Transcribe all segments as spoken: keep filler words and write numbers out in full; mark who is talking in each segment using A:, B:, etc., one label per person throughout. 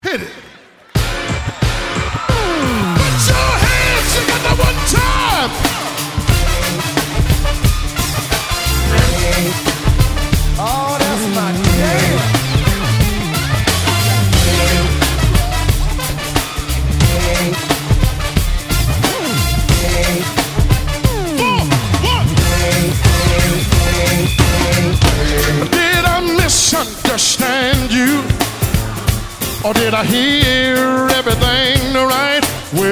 A: Hit it. Put your hands together one time.
B: Oh, that's my jam.
A: Did I misunderstand you? Or did I hear everything the right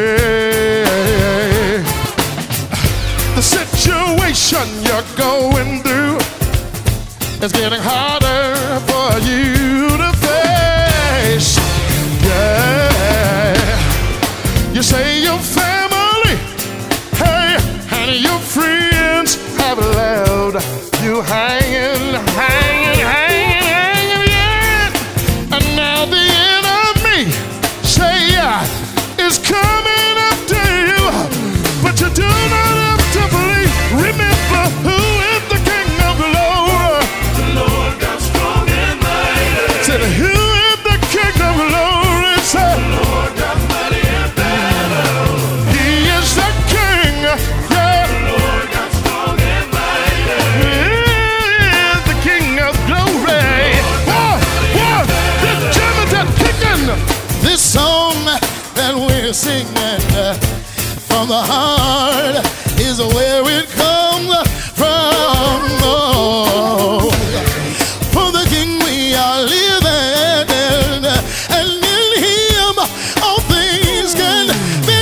A: way? The situation you're going through is getting harder for you to face. Yeah. You say your family, hey, and your friends have left you hanging, hanging, hanging, hanging, yeah. And now the enemy, say, yeah, is coming after you. But you do not have to believe. Remember who is the King of glory.
C: The Lord God strong and mighty.
A: Said, who is the King of glory? Said,
C: The Lord God mighty in battle.
A: he is the King, yeah.
C: The Lord God strong and mighty.
A: He is the King of glory. One, one, this German that's kicking.
D: This song that we're singing uh, from the heart is where it comes from. Oh, for the King we are living, and in Him all things can be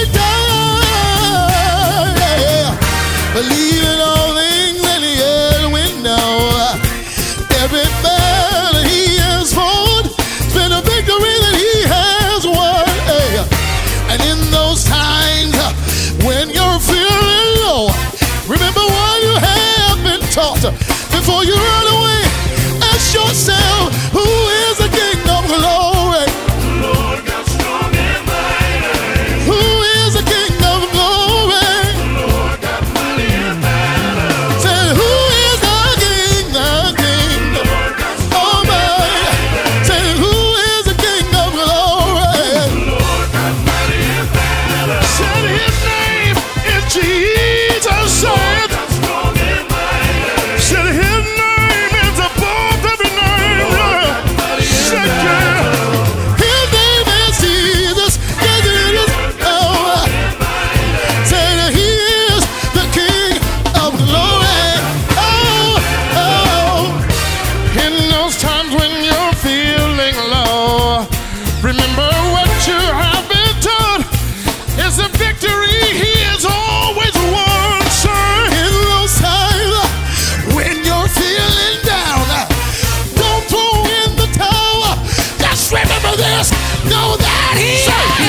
D: done. Yeah. Believe in all things that He has we know. Every battle He has fought, it's been a victory that He has won. Hey. And in those times when you're feeling low, remember what you have been taught. Before you run away, ask yourself, who is the King of glory?
C: The Lord God strong and mighty.
D: Who is the King of glory?
C: The Lord God mighty in battle.
D: Say, who is the King, the King?
C: The Lord God
D: Oh
C: strong and
D: my.
C: mighty.
D: Say, who is the King of glory?
C: The Lord God mighty in battle.
A: Said his name is Jesus. Said,
C: God strong and mighty.
A: said his name is above every name. Yeah. Said, yeah.
D: His name is Jesus. Yes, it is. Oh, say that He is the King of glory. Oh, oh.
A: In those times when you're feeling low, remember what you have been taught. It's a victory He has always won, sir.
D: In those times when you're feeling down, don't throw in the towel. Just remember this. Know that He